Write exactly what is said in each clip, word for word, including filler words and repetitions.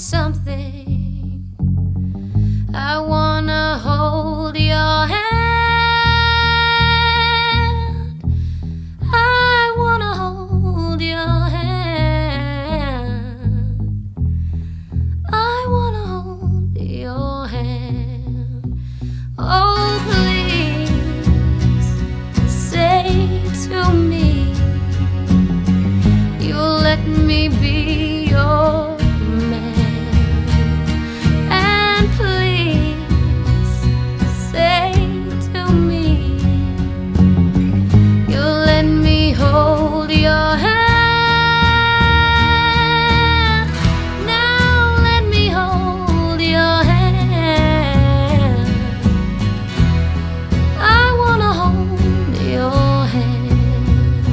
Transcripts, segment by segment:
something. I wanna hold your hand. I wanna hold your hand. I wanna hold your hand. Oh, please say to me you'll let me be your man. And please say to me you'll let me hold your hand. Now let me hold your hand. I wanna hold your hand.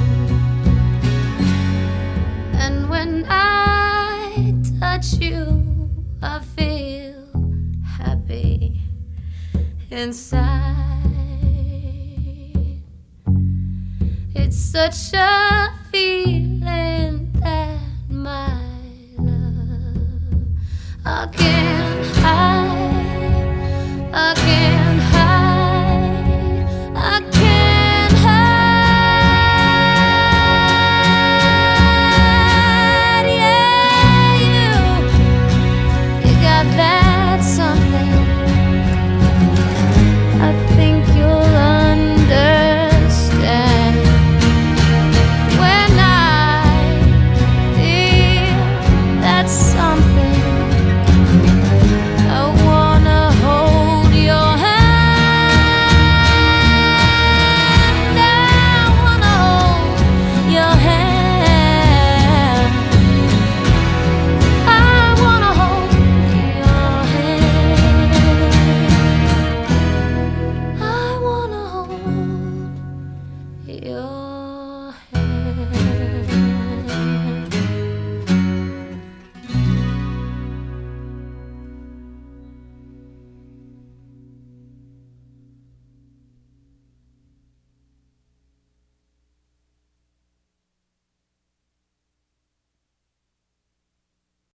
And when I touch you, I feel happy inside. It's such a